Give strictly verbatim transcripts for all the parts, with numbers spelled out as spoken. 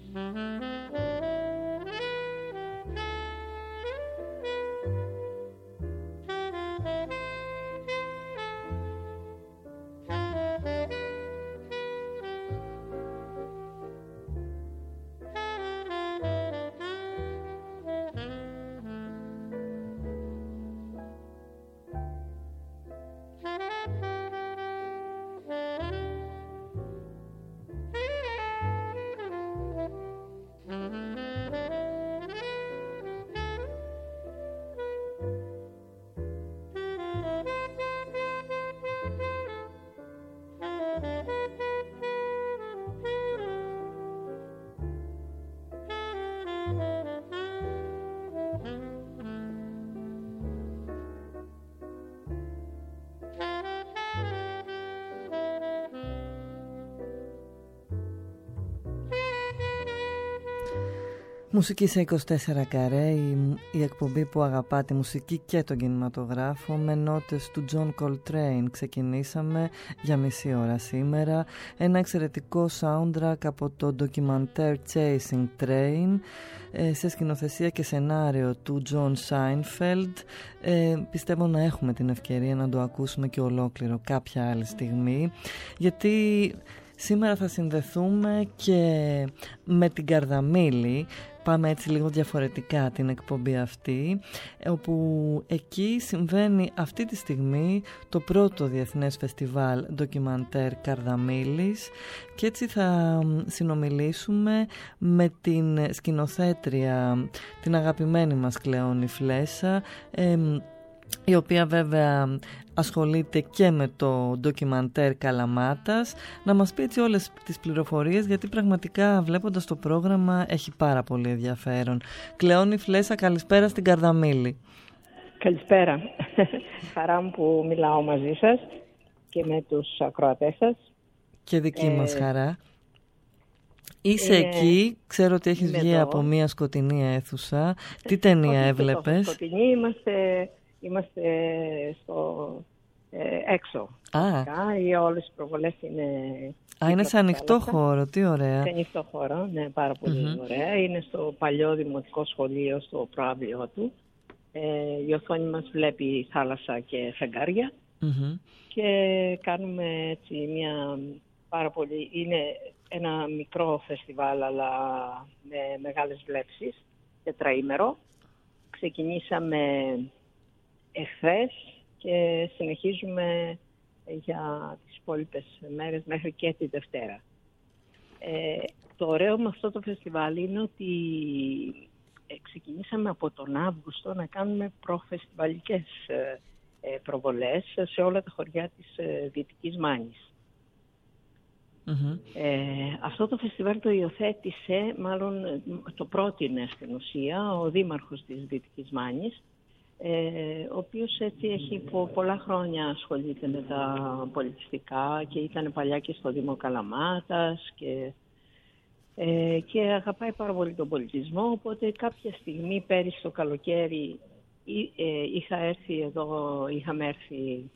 Μουσική σε είκοσι τέσσερα καρέ, η, η εκπομπή που αγαπά τη μουσική και τον κινηματογράφο, με νότες του John Coltrane. Ξεκινήσαμε για μισή ώρα σήμερα ένα εξαιρετικό soundtrack από το ντοκιμαντέρ Chasing Train, σε σκηνοθεσία και σενάριο του John Seinfeld. Ε, πιστεύω να έχουμε την ευκαιρία να το ακούσουμε και ολόκληρο κάποια άλλη στιγμή, γιατί σήμερα θα συνδεθούμε και με την Καρδαμήλη. Πάμε έτσι λίγο διαφορετικά την εκπομπή αυτή, όπου εκεί συμβαίνει αυτή τη στιγμή το πρώτο Διεθνές Φεστιβάλ Ντοκιμαντέρ Καρδαμήλης, και έτσι θα συνομιλήσουμε με την σκηνοθέτρια, την αγαπημένη μας Κλεόνη Φλέσσα, ε, η οποία βέβαια ασχολείται και με το ντοκιμαντέρ Καλαμάτας, να μας πει έτσι όλες τις πληροφορίες, γιατί πραγματικά βλέποντας το πρόγραμμα έχει πάρα πολύ ενδιαφέρον. Κλεόνη Φλέσσα, καλησπέρα στην Καρδαμήλη. Καλησπέρα. Χαρά μου που μιλάω μαζί σας και με τους ακροατές σας. Και δική ε... μας χαρά. Είσαι ε... εκεί, ξέρω ότι έχεις βγει εδώ από μια σκοτεινή αίθουσα. Τι ταινία έβλεπες? Σκοτεινή, είμαστε... Είμαστε στο ε, έξω. Α. Οι όλες οι προβολές είναι... Α, είναι σε ανοιχτό χώρο, τι ωραία. Σε ανοιχτό χώρο, ναι, πάρα πολύ mm-hmm. ωραία. Είναι στο παλιό δημοτικό σχολείο, στο προαύλιο του. Ε, η οθόνη μας βλέπει θάλασσα και φεγγάρια. Mm-hmm. Και κάνουμε έτσι μια πάρα πολύ... Είναι ένα μικρό φεστιβάλ, αλλά με μεγάλες βλέψεις, τετραήμερο. Ξεκινήσαμε εχθές και συνεχίζουμε για τις υπόλοιπες μέρες μέχρι και τη Δευτέρα. Ε, το ωραίο με αυτό το φεστιβάλ είναι ότι ξεκινήσαμε από τον Αύγουστο να κάνουμε προφεστιβαλικές ε, προβολές σε όλα τα χωριά της ε, Δυτικής Μάνης. Mm-hmm. Ε, αυτό το φεστιβάλ το υιοθέτησε, μάλλον το πρότεινε στην ουσία ο δήμαρχος της Δυτικής Μάνης, Ε, ο οποίος έτσι έχει πο, πολλά χρόνια ασχολείται με τα πολιτιστικά και ήταν παλιά και στο Δήμο Καλαμάτας και, ε, και αγαπάει πάρα πολύ τον πολιτισμό, οπότε κάποια στιγμή πέρυσι το καλοκαίρι ε, είχα έρθει εδώ, είχαμε έρθει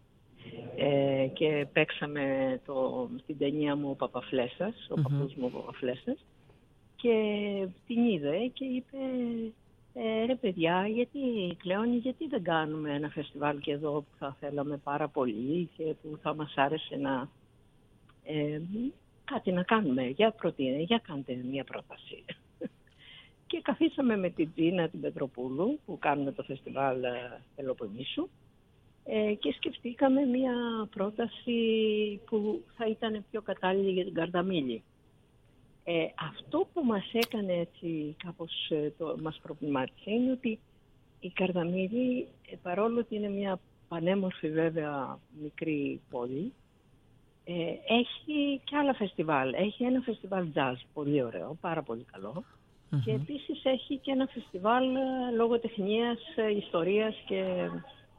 ε, και παίξαμε το, την ταινία μου ο Παπαφλέσσας, ο mm-hmm. παππούς μου ο Παπαφλέσσας, και την είδε και είπε... Ε, ρε παιδιά, γιατί, Κλεόνη, γιατί δεν κάνουμε ένα φεστιβάλ και εδώ που θα θέλαμε πάρα πολύ και που θα μας άρεσε να ε, κάτι να κάνουμε. Για προτείνε, για κάντε μια πρόταση. Και καθίσαμε με την Τζίνα την Πετροπούλου που κάνουμε το φεστιβάλ Πελοποννήσου ε, και σκεφτήκαμε μια πρόταση που θα ήταν πιο κατάλληλη για την Καρδαμήλη. Ε, αυτό που μας έκανε έτσι κάπως ε, το, μας προβλημάτισε είναι ότι η Καρδαμήλη, ε, παρόλο ότι είναι μια πανέμορφη βέβαια μικρή πόλη, ε, έχει και άλλα φεστιβάλ. Έχει ένα φεστιβάλ jazz πολύ ωραίο, πάρα πολύ καλό. Mm-hmm. Και επίσης έχει και ένα φεστιβάλ λογοτεχνίας, ιστορίας και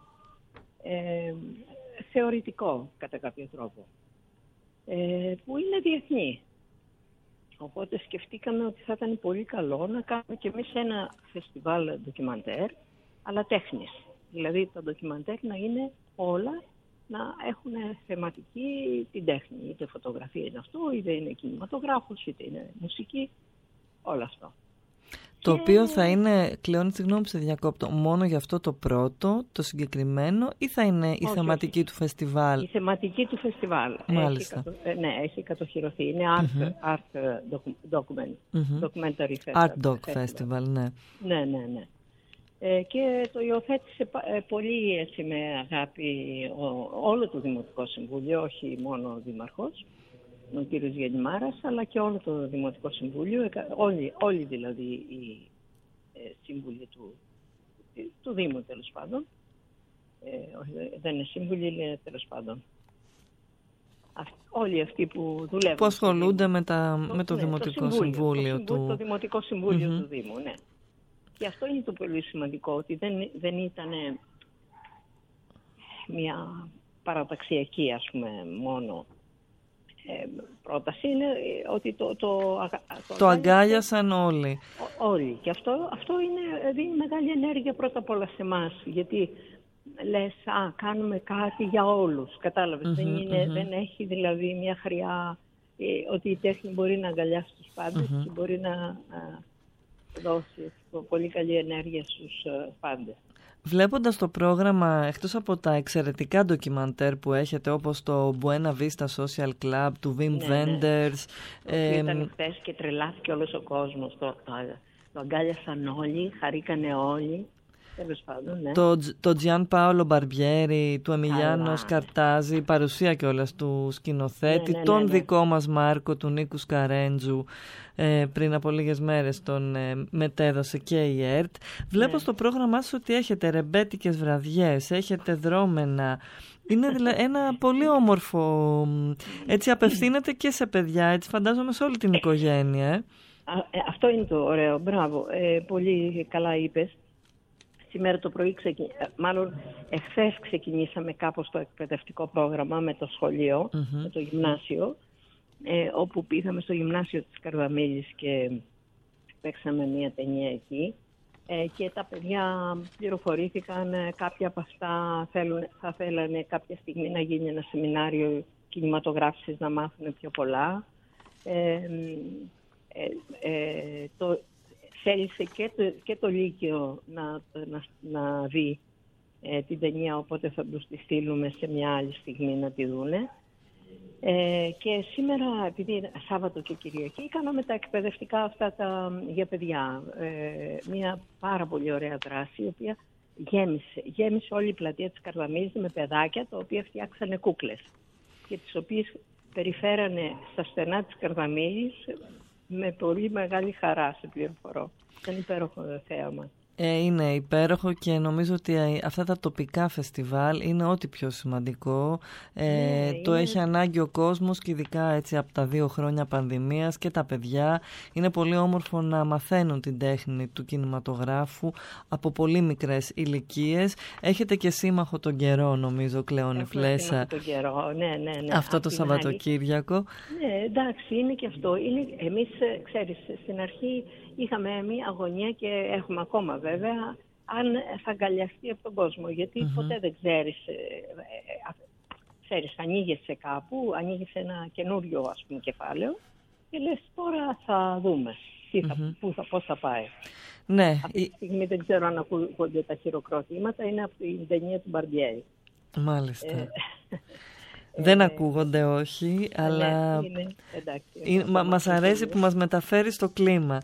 ε, θεωρητικό κατά κάποιο τρόπο, ε, που είναι διεθνή. Οπότε σκεφτήκαμε ότι θα ήταν πολύ καλό να κάνουμε και εμείς ένα φεστιβάλ ντοκιμαντέρ, αλλά τέχνης. Δηλαδή τα ντοκιμαντέρ να είναι όλα, να έχουν θεματική την τέχνη. Είτε φωτογραφία είναι αυτό, είτε είναι κινηματογράφος, είτε είναι μουσική. όλο αυτό. Το και... οποίο θα είναι, Κλεόνη, συγγνώμη που σε διακόπτω, μόνο για αυτό το πρώτο, το συγκεκριμένο, ή θα είναι η όχι, θεματική όχι. του φεστιβάλ? Η θεματική του φεστιβάλ. Μάλιστα. Έχει, ναι, έχει κατοχυρωθεί. Είναι art, mm-hmm. art document, mm-hmm. documentary festival. Art Doc Festival, festival, ναι. Ναι, ναι, ναι. Ε, και το υιοθέτησε ε, πολύ έτσι, με αγάπη ο, όλο το Δημοτικό Συμβούλιο, όχι μόνο ο Δήμαρχος, ο κύριος Γεννημάρας, αλλά και όλο το Δημοτικό Συμβούλιο, όλοι, όλοι δηλαδή οι ε, σύμβουλοι του, του Δήμου, τέλος πάντων. Ε, όχι, δεν είναι σύμβουλοι, είναι τέλος πάντων. Αυτοί, όλοι αυτοί που δουλεύουν. Που ασχολούνται με, τα, το, με το ναι, Δημοτικό το Συμβούλιο, Συμβούλιο το, του... Το Δημοτικό Συμβούλιο mm-hmm. του Δήμου, ναι. Και αυτό είναι το πολύ σημαντικό, ότι δεν, δεν ήταν μια παραταξιακή, ας πούμε, μόνο ε, πρόταση. Είναι ότι το... Το, το, το αγκάλιασαν όλοι. Ό, όλοι. Και αυτό, αυτό είναι, δίνει μεγάλη ενέργεια πρώτα απ' όλα σε εμάς. Γιατί λες, α, κάνουμε κάτι για όλους. Κατάλαβες, mm-hmm, δεν, είναι, mm-hmm. δεν έχει δηλαδή μια χρειά ε, ότι η τέχνη μπορεί να αγκαλιάσει τους πάντες mm-hmm. και μπορεί να... Α, δώσει πολύ καλή ενέργεια στους πάντες. Βλέποντας το πρόγραμμα, εκτός από τα εξαιρετικά ντοκιμαντέρ που έχετε, όπως το Buena Vista Social Club του Wim ναι, Wenders... Ναι. Ε, ήταν χθες και τρελάθηκε όλος ο κόσμος. Το, το, το αγκάλιασαν όλοι, χαρήκανε όλοι. Πάντων, ναι. Το, το Gian Paolo Barbieri, του Εμιλιάνο Σκαρτάζη, η παρουσία κιόλας του σκηνοθέτη, ναι, ναι, τον ναι, ναι. δικό μας Μάρκο, του Νίκου Σκαρέντζου, ε, πριν από λίγες μέρες τον ε, μετέδωσε και η ΕΡΤ. Βλέπω ναι. στο πρόγραμμά σας ότι έχετε ρεμπέτικες βραδιές, έχετε δρόμενα. Είναι δηλαδή ένα πολύ όμορφο, έτσι απευθύνεται και σε παιδιά, έτσι φαντάζομαι σε όλη την οικογένεια. Ε. Α, ε, αυτό είναι το ωραίο, μπράβο, ε, πολύ καλά είπες. Σήμερα το πρωί, ξεκι... μάλλον εχθές ξεκινήσαμε κάπως το εκπαιδευτικό πρόγραμμα με το σχολείο, mm-hmm. με το γυμνάσιο, ε, όπου πήγαμε στο γυμνάσιο της Καρδαμήλης και παίξαμε μια ταινία εκεί. Ε, και τα παιδιά πληροφορήθηκαν, ε, κάποια από αυτά θέλουν, θα θέλανε κάποια στιγμή να γίνει ένα σεμινάριο κινηματογράφησης, να μάθουν πιο πολλά. Ε, ε, ε, το... Θέλησε και το, και το Λύκειο να, να, να δει ε, την ταινία, οπότε θα τους τη στείλουμε σε μια άλλη στιγμή να τη δούνε. Ε, και σήμερα, επειδή είναι Σάββατο και Κυριακή, κάναμε τα εκπαιδευτικά αυτά τα, για παιδιά. Ε, μια πάρα πολύ ωραία δράση, η οποία γέμισε, γέμισε όλη η πλατεία της Καρδαμήλης με παιδάκια, τα οποία φτιάξανε κούκλες και τις οποίες περιφέρανε στα στενά της Καρδαμήλης με πολύ μεγάλη χαρά, σε πληροφορώ. Είναι υπέροχο θέαμα. Ε, είναι υπέροχο και νομίζω ότι αυτά τα τοπικά φεστιβάλ είναι ό,τι πιο σημαντικό. Ε, ναι, το είναι... έχει ανάγκη ο κόσμος και ειδικά έτσι από τα δύο χρόνια πανδημίας και τα παιδιά. Είναι πολύ όμορφο να μαθαίνουν την τέχνη του κινηματογράφου από πολύ μικρές ηλικίες. Έχετε και σύμμαχο τον καιρό, νομίζω, Κλεόνη Φλέσσα. Τον καιρό, ναι, ναι, ναι. Αυτό Απ το Σαββατοκύριακο. Ναι, εντάξει, είναι και αυτό. Είναι, εμείς, ξέρεις, στην αρχή είχαμε μία αγωνία και έχουμε ακόμα βέβαια, αν θα αγκαλιαστεί από τον κόσμο. Γιατί mm-hmm. ποτέ δεν ξέρεις, ε, ε, ξέρεις, ανοίγεσαι κάπου, ανοίγεσαι ένα καινούριο, ας πούμε, κεφάλαιο και λες τώρα θα δούμε τι θα, mm-hmm. πού θα, πώς θα πάει. Ναι. Αυτή τη στιγμή δεν ξέρω αν ακούγονται τα χειροκρότηματα, είναι από την ταινία του Μπαρμπιέρη. Μάλιστα. Ε, δεν ε, ακούγονται, όχι, αλλά ναι, είναι, εντάξει, είναι, μα, μας αρέσει που μας μεταφέρει στο κλίμα.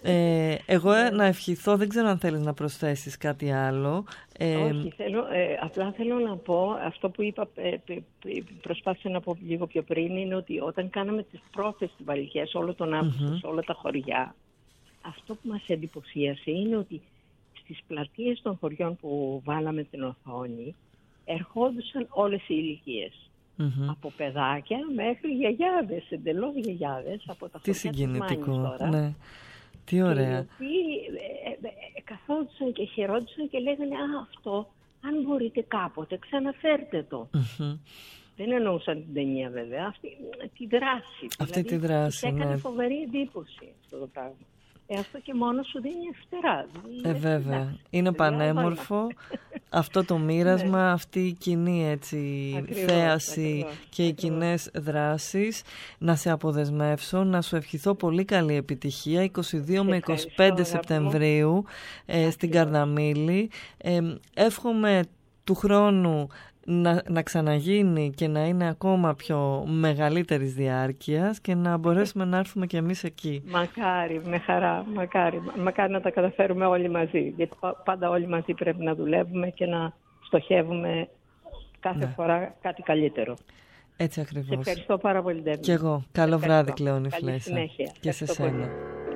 ε, εγώ ε, να ευχηθώ, δεν ξέρω αν θέλεις να προσθέσεις κάτι άλλο. Ε, όχι, θέλω, ε, απλά θέλω να πω, αυτό που είπα, ε, προσπάθησα να πω λίγο πιο πριν, είναι ότι όταν κάναμε τις προφεστιβαλικές όλο τον Αύγουστο, mm-hmm. σε όλα τα χωριά, αυτό που μας εντυπωσίασε είναι ότι στις πλατείες των χωριών που βάλαμε την οθόνη, ερχόντουσαν όλες οι ηλικίες. Mm-hmm. Από παιδάκια μέχρι γιαγιάδες, εντελώς γιαγιάδες από τα τι συγκινητικό, ναι. Τι ωραία. Οι οποίοι ε, ε, ε, καθόντουσαν και χαιρόντουσαν και λέγανε «Α, αυτό, αν μπορείτε κάποτε, ξαναφέρτε το». Mm-hmm. Δεν εννοούσαν την ταινία βέβαια, αυτή τη δράση. Αυτή δηλαδή, τη δράση, έκανε ναι. φοβερή εντύπωση αυτό το πράγμα. Ε, αυτό και μόνο σου δίνει ευτερά. Ε, βέβαια. Εντάξει, είναι πανέμορφο αυτό το μοίρασμα, ναι. αυτή η κοινή έτσι, ακριβώς, θέαση ακριβώς, και οι κοινές δράσεις. Να σε αποδεσμεύσω, να σου ευχηθώ πολύ καλή επιτυχία είκοσι δύο με είκοσι πέντε Σεπτεμβρίου ε, στην Καρδαμήλη. Ε, εύχομαι του χρόνου Να, να ξαναγίνει και να είναι ακόμα πιο μεγαλύτερης διάρκειας και να μπορέσουμε να έρθουμε κι εμείς εκεί. Μακάρι, με χαρά, μακάρι, μακάρι να τα καταφέρουμε όλοι μαζί, γιατί πάντα όλοι μαζί πρέπει να δουλεύουμε και να στοχεύουμε κάθε ναι. φορά κάτι καλύτερο. Έτσι ακριβώς. Σε ευχαριστώ πάρα πολύ, Ντέμι. Κι εγώ. Καλό βράδυ, Κλεόνη Φλέσσα. Καλή συνέχεια. Και σε σένα. Πολύ.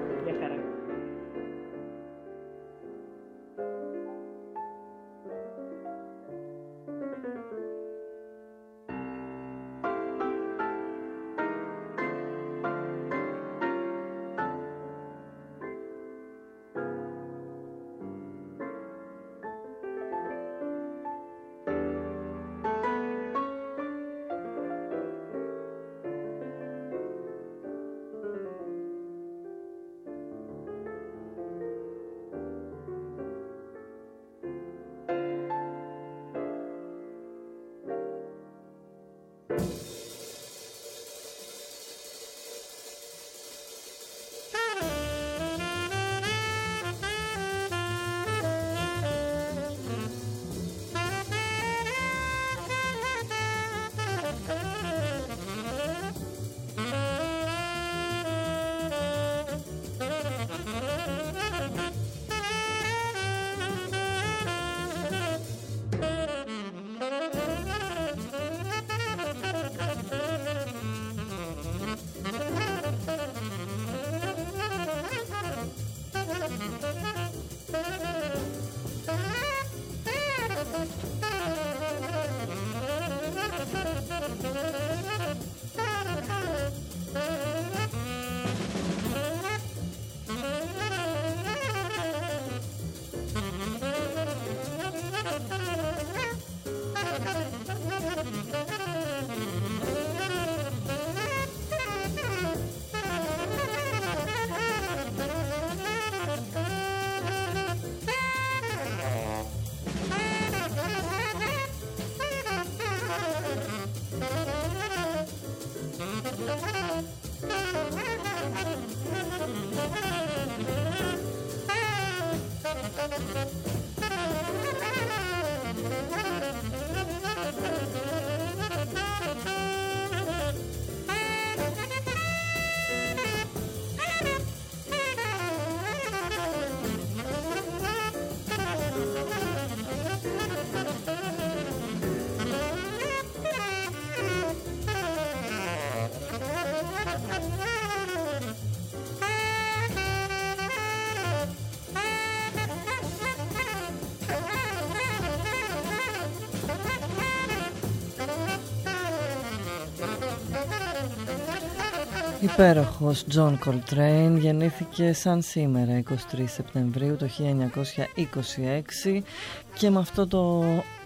Υπέροχος John Coltrane γεννήθηκε σαν σήμερα εικοστή τρίτη Σεπτεμβρίου το χίλια εννιακόσια είκοσι έξι και με αυτό το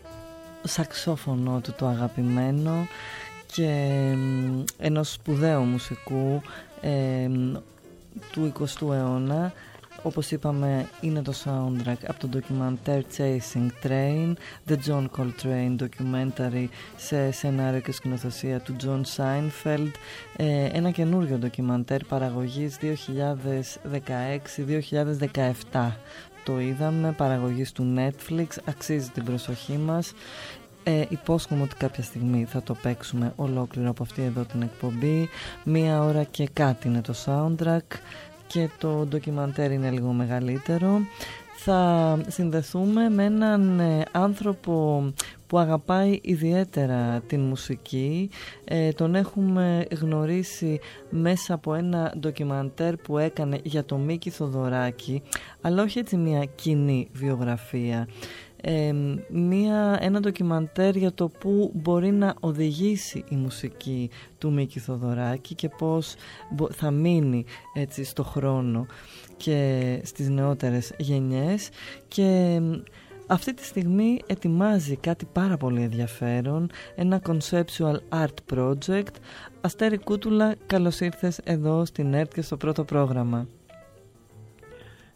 σαξόφωνο του το αγαπημένο και ενός σπουδαίου μουσικού ε, του εικοστού αιώνα. Όπως είπαμε, είναι το soundtrack από το ντοκιμαντέρ Chasing Train, The John Coltrane Documentary, σε σενάριο και σκηνοθεσία του John Seinfeld. ε, ένα καινούριο ντοκιμαντέρ παραγωγής δύο χιλιάδες δεκαέξι δύο χιλιάδες δεκαεπτά. Το είδαμε, παραγωγής του Netflix, αξίζει την προσοχή μας. Ε, υπόσχομαι ότι κάποια στιγμή θα το παίξουμε ολόκληρο από αυτή εδώ την εκπομπή. Μία ώρα και κάτι είναι το soundtrack και το ντοκιμαντέρ είναι λίγο μεγαλύτερο. Θα συνδεθούμε με έναν ε, άνθρωπο που αγαπάει ιδιαίτερα την μουσική. Ε, τον έχουμε γνωρίσει μέσα από ένα ντοκιμαντέρ που έκανε για το Μίκη Θοδωράκη, αλλά όχι έτσι μια κοινή βιογραφία. Ε, μια, ένα ντοκιμαντέρ για το που μπορεί να οδηγήσει η μουσική του Μίκη Θοδωράκη και πώς θα μείνει έτσι στο χρόνο και στις νεότερες γενιές. Και αυτή τη στιγμή ετοιμάζει κάτι πάρα πολύ ενδιαφέρον, ένα conceptual art project. Αστέρη Κούτουλα, καλώς ήρθες εδώ στην ΕΡΤ και στο πρώτο πρόγραμμα.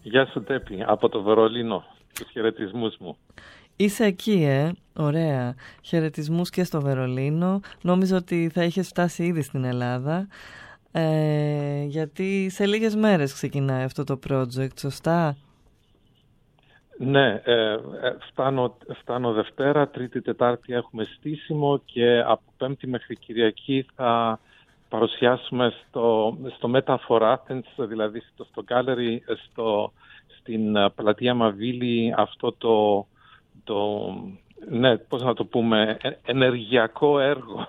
Γεια σου Τέπη, από το Βερολίνο, τους χαιρετισμούς μου. Είσαι εκεί, ε, ωραία. Χαιρετισμούς και στο Βερολίνο. Νόμιζα ότι θα είχες φτάσει ήδη στην Ελλάδα, ε, γιατί σε λίγες μέρες ξεκινάει αυτό το project, σωστά? Ναι, ε, φτάνω, φτάνω Δευτέρα, Τρίτη, Τετάρτη έχουμε στήσιμο και από Πέμπτη μέχρι Κυριακή θα παρουσιάσουμε στο, στο Meta for Athens, δηλαδή στο, στο Gallery, στο, στην πλατεία Μαβίλη, αυτό το, το, ναι, πώς να το πούμε, ενεργειακό έργο.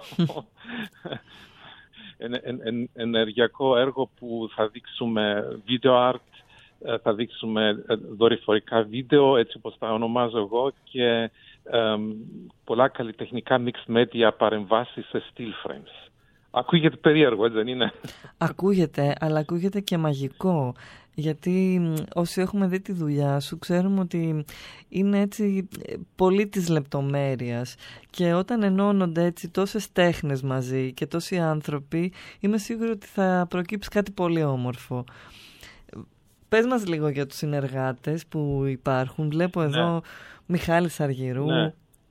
εν, εν, εν, ενεργειακό έργο που θα δείξουμε video art, θα δείξουμε δορυφορικά βίντεο, έτσι όπως τα ονομάζω εγώ, και ε, πολλά καλλιτεχνικά mixed media παρεμβάσεις σε still frames. Ακούγεται περίεργο, έτσι δεν είναι? Ακούγεται, αλλά ακούγεται και μαγικό. Γιατί όσοι έχουμε δει τη δουλειά σου ξέρουμε ότι είναι έτσι πολύ της λεπτομέρειας, και όταν ενώνονται έτσι τόσες τέχνες μαζί και τόσοι άνθρωποι, είμαι σίγουρη ότι θα προκύψει κάτι πολύ όμορφο. Πες μας λίγο για τους συνεργάτες που υπάρχουν. Βλέπω εδώ ναι. Μιχάλης Αργυρού. Ναι.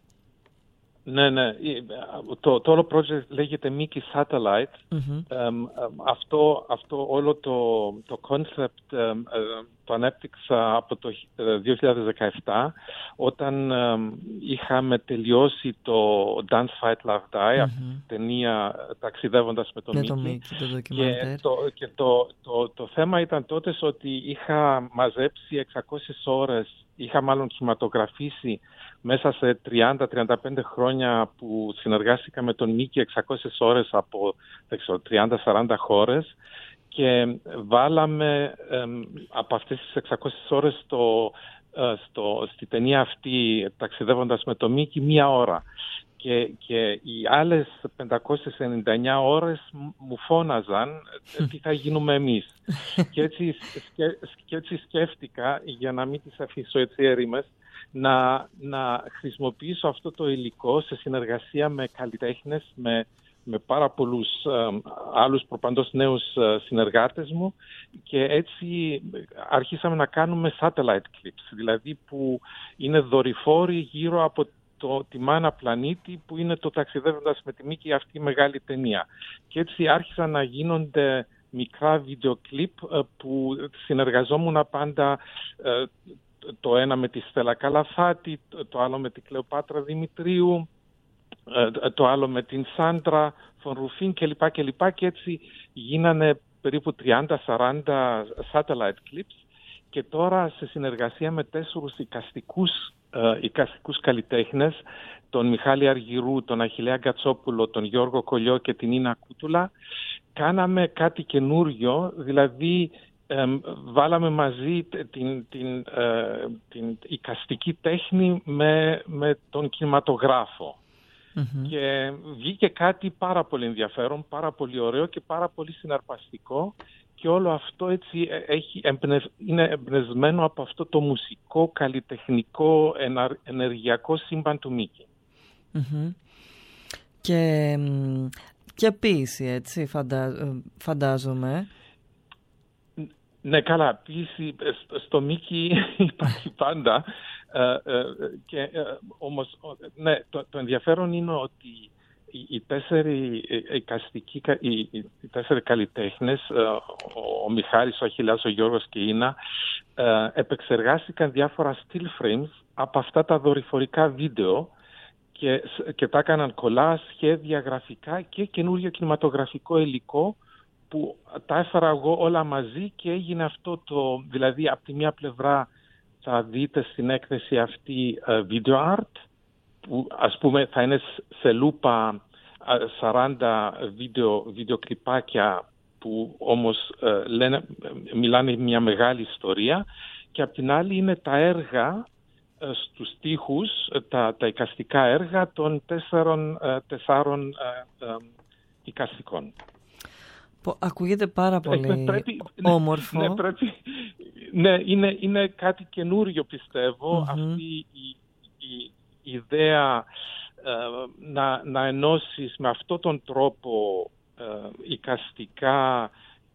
Ναι, ναι. Το, το όλο project λέγεται Mickey Satellite. Mm-hmm. Ε, ε, αυτό, αυτό όλο το, το concept ε, ε, το ανέπτυξα από το δύο χιλιάδες δεκαεπτά, όταν ε, είχαμε τελειώσει το Dance Fight Love Die, mm-hmm. αυτή την ταινία ταξιδεύοντας με τον Mickey. Mickey. Το και το, και το, το, το θέμα ήταν τότε ότι είχα μαζέψει εξακόσιες ώρες, είχα μάλλον σχηματογραφήσει μέσα σε τριάντα με τριάντα πέντε χρόνια που συνεργάστηκα με τον Μίκη, εξακόσιες ώρες από τριάντα με σαράντα χώρες, και βάλαμε ε, από αυτές τις εξακόσιες ώρες στο, ε, στο, στη ταινία αυτή, ταξιδεύοντας με τον Μίκη, μία ώρα. Και, και οι άλλες πεντακόσιες ενενήντα εννιά ώρες μου φώναζαν τι θα γίνουμε εμείς. και, έτσι, σκε, και έτσι σκέφτηκα, για να μην τις αφήσω έτσι έρημες, να, να χρησιμοποιήσω αυτό το υλικό σε συνεργασία με καλλιτέχνες, με, με πάρα πολλούς ε, άλλους προπαντός νέους ε, συνεργάτες μου, και έτσι αρχίσαμε να κάνουμε satellite clips, δηλαδή που είναι δορυφόροι γύρω από το, τη μάνα πλανήτη, που είναι το ταξιδεύοντας με τη Μίκη, αυτή η μεγάλη ταινία. Και έτσι άρχισαν να γίνονται μικρά βίντεο κλιπ που συνεργαζόμουν πάντα, το ένα με τη Στέλλα Καλαφάτη, το άλλο με την Κλεοπάτρα Δημητρίου, το άλλο με την Σάντρα Φον Ρουφίν κλπ. κλπ. Και έτσι γίνανε περίπου τριάντα με σαράντα satellite clips, και τώρα σε συνεργασία με τέσσερους εικαστικούς, ε, εικαστικούς καλλιτέχνες, τον Μιχάλη Αργυρού, τον Αχιλλέα Γκατσόπουλο, τον Γιώργο Κολιό και την Ίνα Κούτουλα, κάναμε κάτι καινούριο, δηλαδή ε, βάλαμε μαζί την, την, ε, την εικαστική τέχνη με, με τον κινηματογράφο. Mm-hmm. Και βγήκε κάτι πάρα πολύ ενδιαφέρον, πάρα πολύ ωραίο και πάρα πολύ συναρπαστικό, και όλο αυτό έτσι έχει εμπνευ... είναι εμπνευσμένο από αυτό το μουσικό, καλλιτεχνικό, ενα... ενεργειακό σύμπαν του Μίκη. Mm-hmm. Και, και ποίηση, έτσι, φαντα... φαντάζομαι. Ναι, καλά, ποίηση στο Μίκη υπάρχει πάντα. Ε, ε, και, ε, όμως, ναι, το, το ενδιαφέρον είναι ότι οι, οι τέσσερι εικαστικοί, οι, οι τέσσερι καλλιτέχνες, ε, ο, ο Μιχάλης, ο Αχιλλέας, ο Γιώργος και η Ίνα, ε, επεξεργάστηκαν διάφορα still frames από αυτά τα δορυφορικά βίντεο, και, και τα έκαναν κολλά, σχέδια, γραφικά και καινούριο κινηματογραφικό υλικό, που τα έφερα εγώ όλα μαζί, και έγινε αυτό το, δηλαδή από τη μία πλευρά θα δείτε στην έκθεση αυτή uh, video art, που ας πούμε θα είναι σε λούπα uh, σαράντα βίντεο, βιντεοκλιπάκια, που όμως uh, λένε, μιλάνε μια μεγάλη ιστορία, και απ' την άλλη είναι τα έργα uh, στους τοίχους, τα, τα εικαστικά έργα των τέσσερων, uh, τεσσάρων uh, uh, εικαστικών. Ακούγεται πάρα πολύ πρέπει, όμορφο. Ναι, πρέπει, ναι είναι, είναι κάτι καινούριο, πιστεύω, mm-hmm. αυτή η, η, η ιδέα ε, να, να ενώσεις με αυτόν τον τρόπο ε, εικαστικά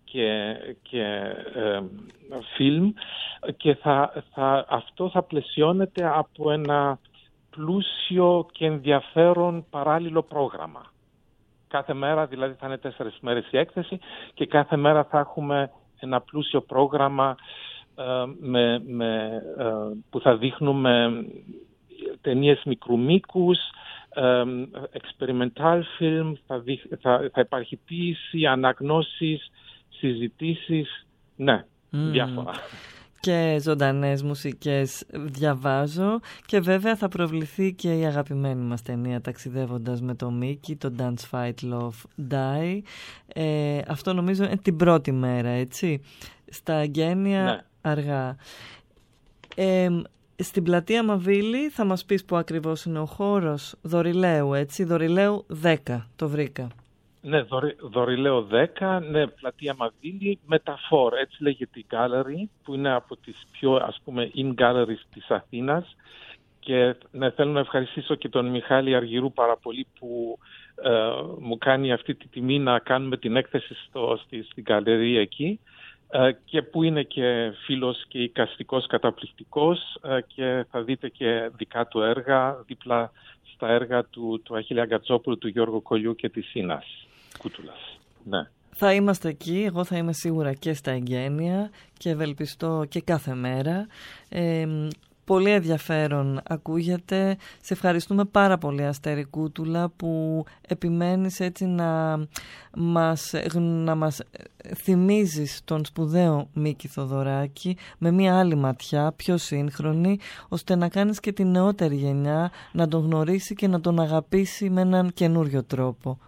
και, και ε, φιλμ και θα, θα, αυτό θα πλαισιώνεται από ένα πλούσιο και ενδιαφέρον παράλληλο πρόγραμμα. Κάθε μέρα δηλαδή θα είναι τέσσερις μέρες η έκθεση και κάθε μέρα θα έχουμε ένα πλούσιο πρόγραμμα ε, με, με, ε, που θα δείχνουμε ταινίες μικρού μήκους, ε, experimental film, θα, δείχ, θα, θα υπάρχει ποίηση, αναγνώσεις, συζητήσεις, ναι, mm. διάφορα. Και ζωντανές μουσικές διαβάζω και βέβαια θα προβληθεί και η αγαπημένη μας ταινία «Ταξιδεύοντας με το Μίκη», το Dance Fight Love Die. Ε, αυτό νομίζω είναι την πρώτη μέρα, έτσι, στα εγγένεια ναι. αργά. Ε, στην πλατεία Μαβίλη θα μας πεις που ακριβώς είναι ο χώρος? Δωρηλαίου, έτσι, Δωρηλαίου δέκα, το βρήκα. Ναι, Δωρη, Δωρηλαίο δέκα, ναι, πλατεία Μαβίλη, Μεταφόρ, έτσι λέγεται η gallery, που είναι από τις πιο, ας πούμε, in galleries της Αθήνας. Και ναι, θέλω να ευχαριστήσω και τον Μιχάλη Αργυρού πάρα πολύ που ε, μου κάνει αυτή τη τιμή να κάνουμε την έκθεση στο, στη, στην γκαλερία εκεί ε, και που είναι και φίλος και εικαστικός καταπληκτικός ε, και θα δείτε και δικά του έργα δίπλα στα έργα του, του Αχίλη Αγκατσόπουλου, του Γιώργου Κολιού και της Σίνας Κούτουλας. Ναι. Θα είμαστε εκεί, εγώ θα είμαι σίγουρα και στα εγγένεια και ευελπιστώ και κάθε μέρα. Ε, πολύ ενδιαφέρον ακούγεται. Σε ευχαριστούμε πάρα πολύ, Αστέρη Κούτουλα, που επιμένεις έτσι να μας, να μας θυμίζεις τον σπουδαίο Μίκη Θοδωράκη με μια άλλη ματιά, πιο σύγχρονη, ώστε να κάνεις και την νεότερη γενιά να τον γνωρίσει και να τον αγαπήσει με έναν καινούριο τρόπο.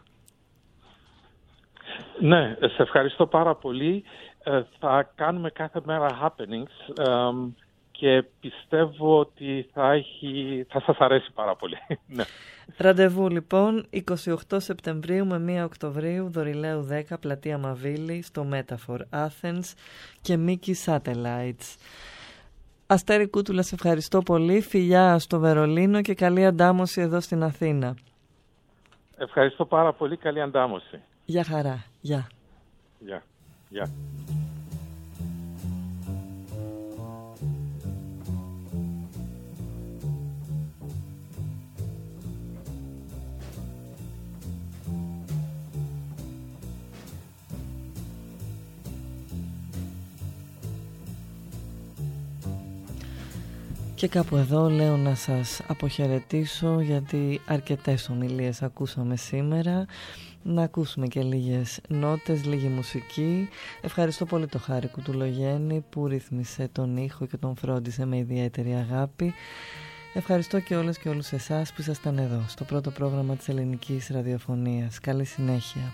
Ναι, σε ευχαριστώ πάρα πολύ. Ε, θα κάνουμε κάθε μέρα happenings ε, και πιστεύω ότι θα, έχει, θα σας αρέσει πάρα πολύ. Ναι. Ραντεβού λοιπόν εικοστή ογδόη Σεπτεμβρίου με πρώτη Οκτωβρίου, Δωρηλαίου δέκα, πλατεία Μαβίλη, στο Metaphor Athens και Mickey Satellites. Αστέρη Κούτουλα, σε ευχαριστώ πολύ. Φιλιά στο Βερολίνο και καλή αντάμωση εδώ στην Αθήνα. Ευχαριστώ πάρα πολύ. Καλή αντάμωση. Γεια χαρά. Γεια. Γεια. Γεια. Και κάπου εδώ λέω να σας αποχαιρετήσω, γιατί αρκετές ομιλίες ακούσαμε σήμερα. Να ακούσουμε και λίγες νότες, λίγη μουσική. Ευχαριστώ πολύ το Χάρη Κουτουλογέννη που ρύθμισε τον ήχο και τον φρόντισε με ιδιαίτερη αγάπη. Ευχαριστώ και όλες και όλους εσάς που ήσασταν εδώ στο πρώτο πρόγραμμα της ελληνικής ραδιοφωνίας. Καλή συνέχεια.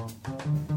Thank you.